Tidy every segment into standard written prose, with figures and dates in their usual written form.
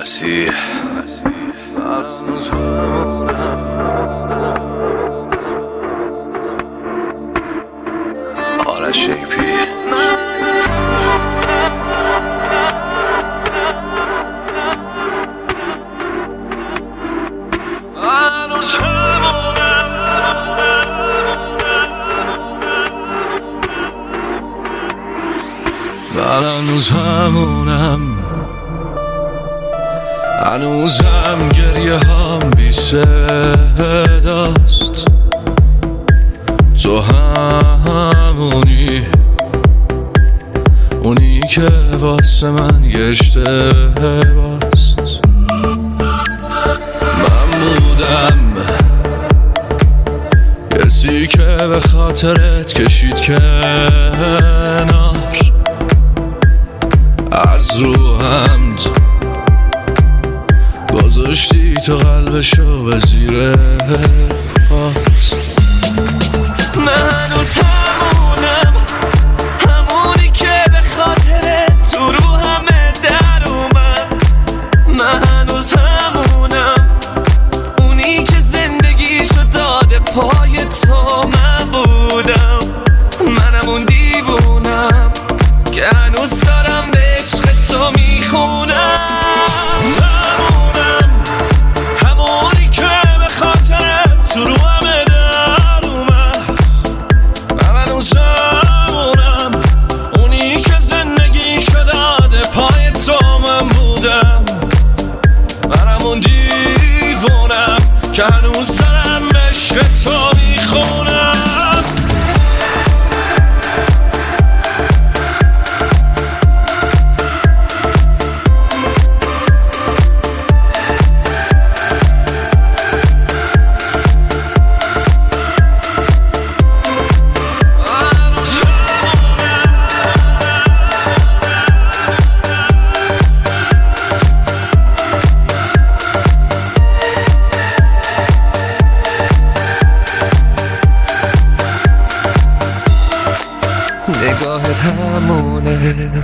مسیح آرش شیپی من هنوز همونم، هنوزم گریه هم بی صداست. تو همونی، اونی که واسه من یه اشتباست. من بودم کسی که به خاطرت کشید کنار، از رو حمد گذاشتی تو قلبشو به زیر پات. من هنوز همونم، همونی که به خاطرت تو رو همه در اومد. من هنوز همونم، اونی که زندگیشو داده پای تو. من بودم، منم اون دیوونم که هنوز دارم به عشق تو میخونم. همونم، همونی که به خاطرت تو رو همه در اومد. من هنوز همونم، اونی که زندگیشو داده پای تو. من بودم، منم اون دیوونم که هنوز دارم به عشق تو میخونم. نگاهت همونه،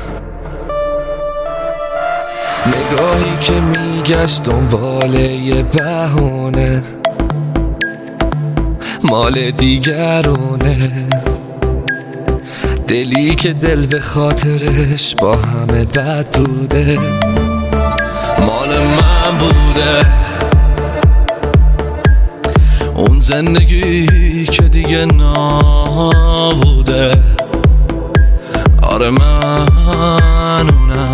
نگاهی که میگشت دنبال یه بهونه، مال دیگرونه. دلی که دل به خاطرش با همه بد بوده، مال من بوده. اون زندگی که دیگه نبوده. آره من اونم،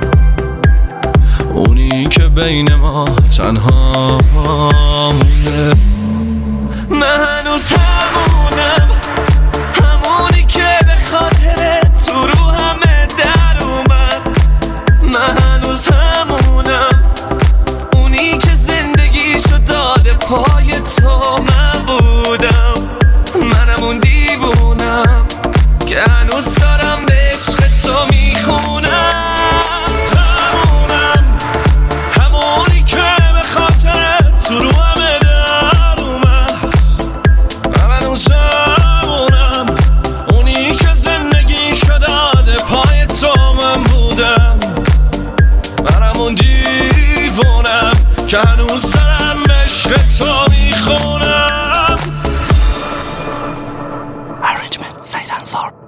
اونی که بین ما تنها مونده. من هنوز همونم، همونی که به خاطرت تو رو همه در اومد. من هنوز همونم، اونی که زندگیشو داده پای تو. من بودم، منم اون دیوونم که هنوز دارم به عشق تو میخونم. همونم، همونی که به خاطرت تو رو همه در اومد. من هنوز همونم، اونی که زندگیشو داده پای تو. من بودم، منم اون دیوونم که هنوز دارم به عشق تو میخونم. Arrangement, Said Ansar.